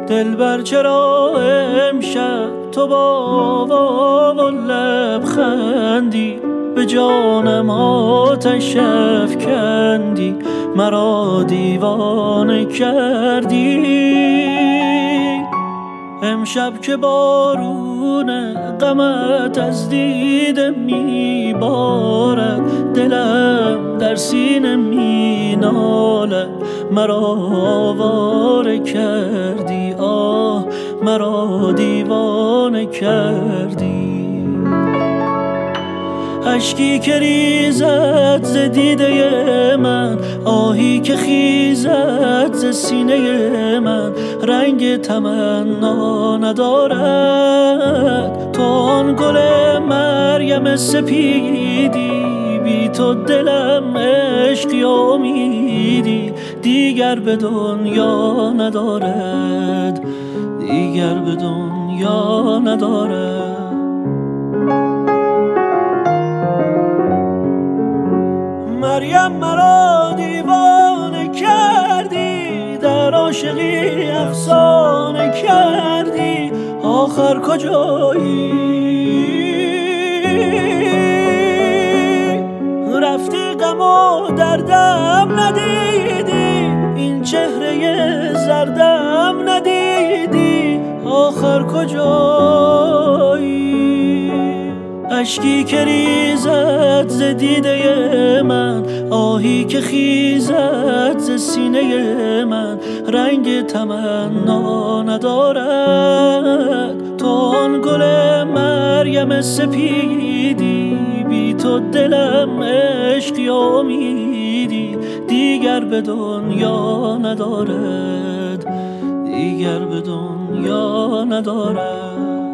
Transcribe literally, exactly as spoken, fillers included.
دلبر چرا امشب تو با و لبخندی، به جانم آتش افکندی، مرا دیوانه کردی. امشب که بارون غمت از دیده میبارد، دلم در سینه مینالد، مرا آواره کردی، آه مرا دیوانه کردی. اشکی که ریزد ز دیده من، آهی که خیزد ز سینه من، رنگ تمنا ندارد. تو آن گل مریم سپیدی، بی تو دلم عشقی امیدی، دیگر به دنیا ندارد، دیگر به دنیا ندارد. مریم مرا دیوانه کردی، در عاشقی افسانه کردی، آخر کجایی؟ رفتی غم و دردم ندیدی، این چهره زردم ندیدی، آخر کجایی؟ اشکی که ریزد ز دیده من، آهی که خیزد ز سینه من، رنگ تمنا ندارد. تو آن گل مریم سپیدی، بی تو دلم عشقی امیدی، دیگر به دنیا ندارد، دیگر به دنیا ندارد.